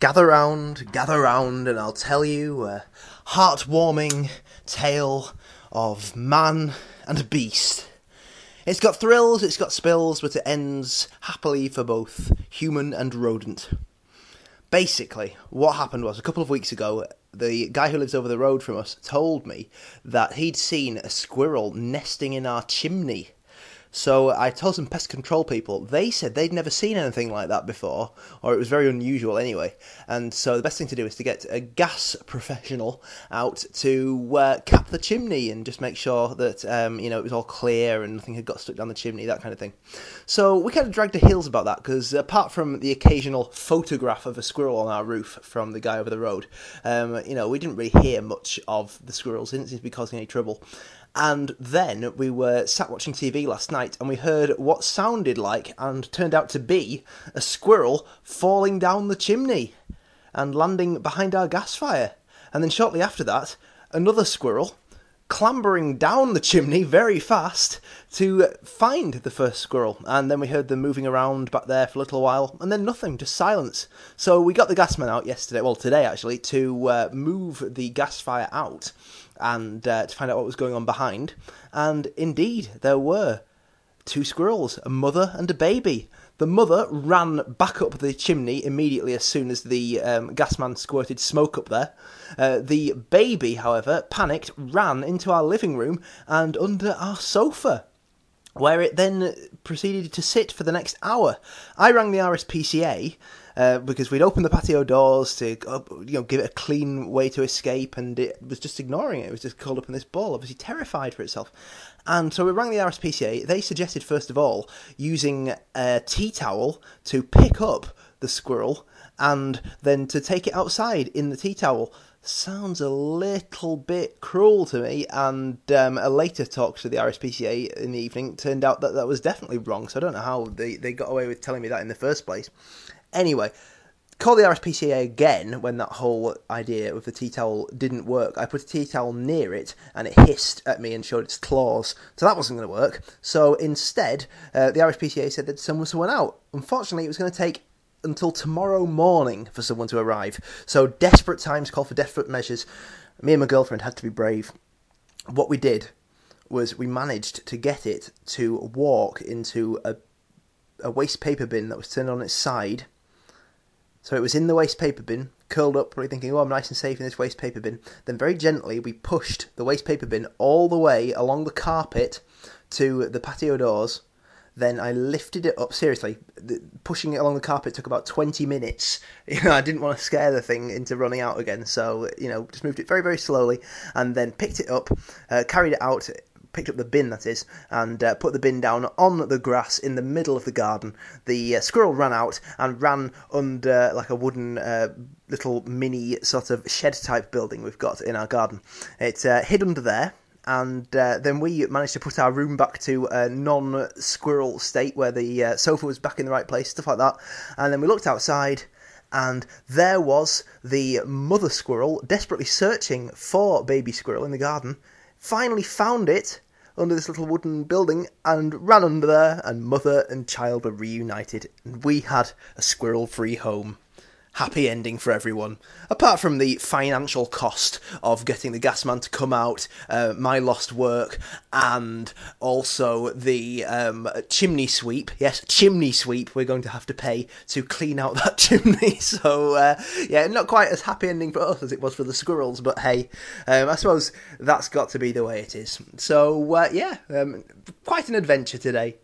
Gather round, and I'll tell you a heartwarming tale of man and beast. It's got thrills, it's got spills, but it ends happily for both human and rodent. Basically, what happened was, a couple of weeks ago, the guy who lives over the road from us told me that he'd seen a squirrel nesting in our chimney. So I told some pest control people. They said they'd never seen anything like that before, or it was very unusual anyway. And so the best thing to do is to get a gas professional out to cap the chimney and just make sure that it was all clear and nothing had got stuck down the chimney, that kind of thing. So we kind of dragged our heels about that, because apart from the occasional photograph of a squirrel on our roof from the guy over the road, we didn't really hear much of the squirrels. They didn't seem to be causing any trouble. And then we were sat watching TV last night, and we heard what sounded like, and turned out to be, a squirrel falling down the chimney and landing behind our gas fire. And then shortly after that, another squirrel clambering down the chimney very fast to find the first squirrel. And then we heard them moving around back there for a little while, and then nothing, just silence. So we got the gasman out today actually, to move the gas fire out and to find out what was going on behind. And indeed, there were two squirrels, a mother and a baby. The mother ran back up the chimney immediately as soon as the gasman squirted smoke up there. The baby, however, panicked, ran into our living room and under our sofa, where it then proceeded to sit for the next hour. I rang the RSPCA, because we'd opened the patio doors to give it a clean way to escape, and it was just ignoring it. It was just curled up in this ball, obviously terrified for itself. And so we rang the RSPCA. They suggested, first of all, using a tea towel to pick up the squirrel and then to take it outside in the tea towel. Sounds a little bit cruel to me, and a later talk to the RSPCA in the evening turned out that was definitely wrong, so I don't know how they got away with telling me that in the first place. Anyway, called the RSPCA again when that whole idea with the tea towel didn't work. I put a tea towel near it, and it hissed at me and showed its claws, so that wasn't going to work. So instead, the RSPCA said they'd send someone out. Unfortunately, it was going to take until tomorrow morning for someone to arrive. So desperate times call for desperate measures. Me and my girlfriend had to be brave. What we did was we managed to get it to walk into a waste paper bin that was turned on its side. So it was in the waste paper bin, curled up, probably thinking, I'm nice and safe in this waste paper bin. Then very gently we pushed the waste paper bin all the way along the carpet to the patio doors. Then I lifted it up, seriously, pushing it along the carpet took about 20 minutes. I didn't want to scare the thing into running out again, so, just moved it very, very slowly, and then picked it up, carried it out, picked up the bin, that is, and put the bin down on the grass in the middle of the garden. The squirrel ran out and ran under like a wooden little mini sort of shed-type building we've got in our garden. It hid under there. And then we managed to put our room back to a non-squirrel state where the sofa was back in the right place, stuff like that. And then we looked outside, and there was the mother squirrel desperately searching for baby squirrel in the garden. Finally found it under this little wooden building and ran under there, and mother and child were reunited. And we had a squirrel-free home. Happy ending for everyone. Apart from the financial cost of getting the gasman to come out, my lost work, and also the chimney sweep. Yes, chimney sweep we're going to have to pay to clean out that chimney. So, not quite as happy ending for us as it was for the squirrels, but hey, I suppose that's got to be the way it is. So, quite an adventure today.